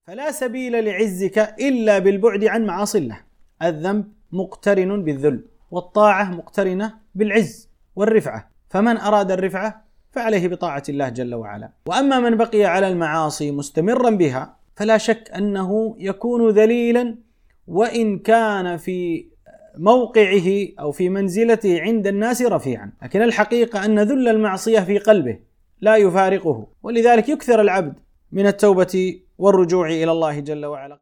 فلا سبيل لعزك إلا بالبعد عن معاصي الله. الذنب مقترن بالذل، والطاعة مقترنة بالعز والرفعة، فمن أراد الرفعة فعليه بطاعة الله جل وعلا. وأما من بقي على المعاصي مستمرا بها فلا شك أنه يكون ذليلا، وإن كان في موقعه أو في منزلته عند الناس رفيعا، لكن الحقيقة أن ذل المعصية في قلبه لا يفارقه، ولذلك يكثر العبد من التوبة والرجوع إلى الله جل وعلا.